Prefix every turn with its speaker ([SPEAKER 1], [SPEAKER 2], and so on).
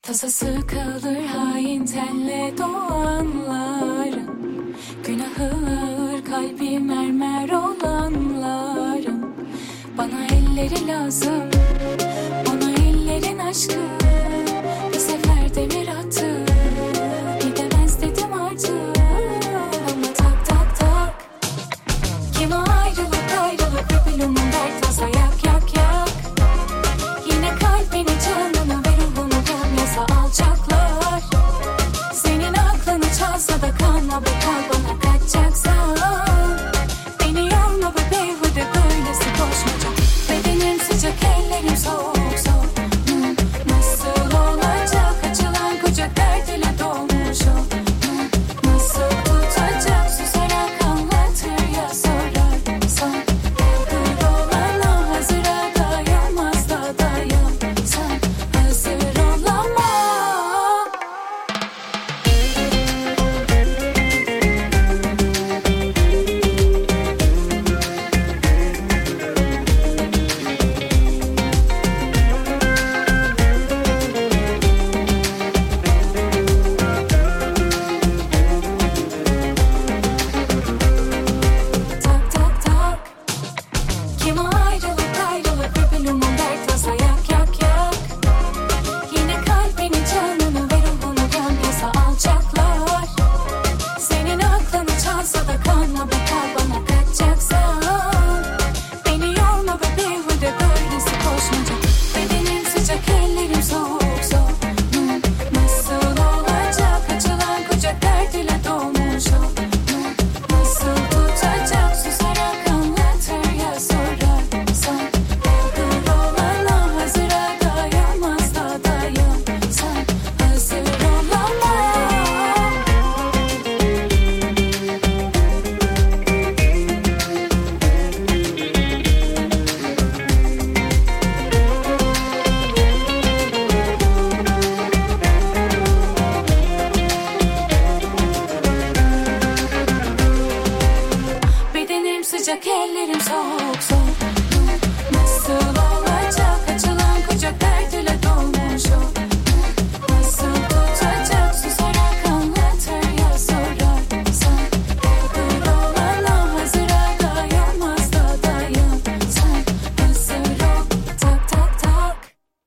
[SPEAKER 1] Tasası kalır hain tenle doğanların, günahı ağır kalbi mermer olanların. Bana elleri lazım, bana ellerin aşkı. Bir sefer demir attı, gidemez dedim artık. Ama tak tak tak, kime ayrılık öpülümün dert tasa yak yak yak. Yine kalbini canını ve ruhunu gömyasa alacaklar. Senin aklını çalsa da kanla be kal bana kaçacaksan. Beni yorma be beyhude böylesi koşmaca. Bedenim sıcak ellerim soğuk soğuk. Nasıl olacak açılan kucak dert ile dolmuş o. Nasıl tutacak susarak anlatır ya sorarsan. Yakır olana hazıra dayanmaz da dayansan. Hazır olamam. Tak tak tak, kime ayrılık öpülümün dert tasa yak yak yak. Yine kalbini canını ve ruhunu gömyasa alacaklar. Senin aklını çalsa da kanla be kal bana kaçacaksan. Beni yorma be beyhude böylesi koşmaca. Bedenim sıcak ellerim soğuk soğuk. Nasıl olacak açılan kucak dert ile dolmuş o. Nasıl tutacak susarak anlatır ya sorarsan. Yakır olana hazıra dayanmaz da dayansan. Hazır olamam. Bedenim sıcak ellerim soğuk soğuk.